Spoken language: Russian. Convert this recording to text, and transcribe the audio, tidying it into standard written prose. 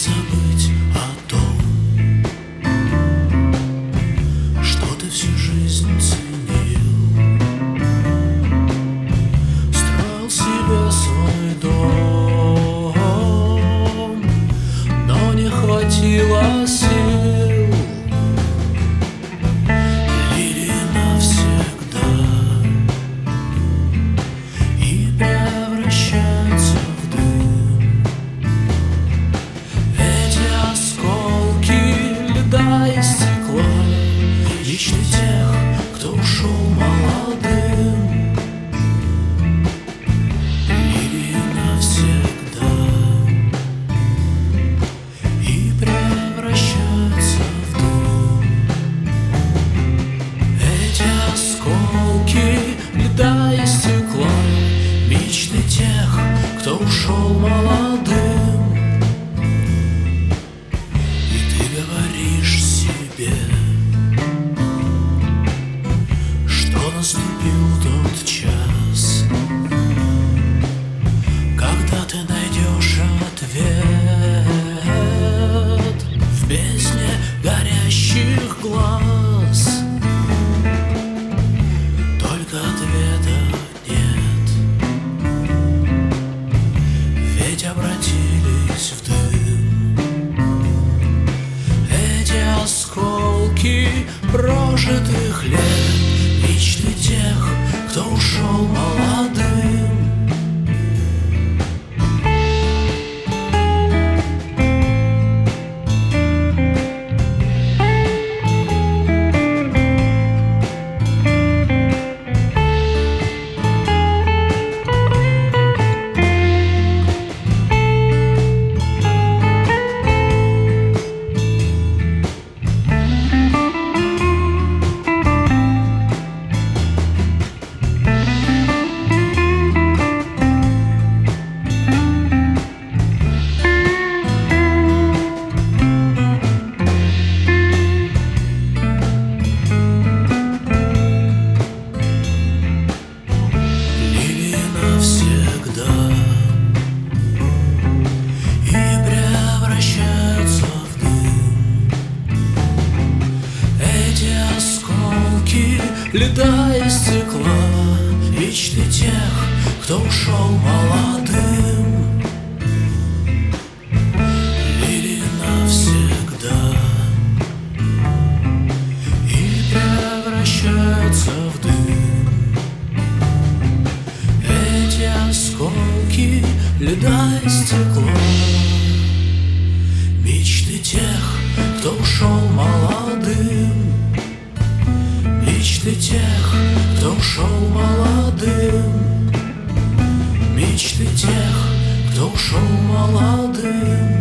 забыть о том, что ты всю жизнь ценил. Строил себе свой дом, но не хватило сил. Лилии навсегда и превращаются в дым. Эти осколки льда и стекла, мечты тех, кто ушел молодым. Лилии навсегда и превращаются в дым. Эти осколки льда и стекла, мечты тех, кто ушел молодым. И ты говоришь себе, что наступил тот час, когда ты найдешь ответ в бездне горящих глаз. Только ответа нет, ведь обратились в дым эти осколки прожитых лет, мечты тех, кто ушел молодым. Льда и стекла, мечты тех, кто ушел молодым. Лилии навсегда и превращаются в дым эти осколки льда и стекла, мечты тех, кто ушел молодым. Мечты тех, кто ушел молодым. Мечты тех, кто ушел молодым.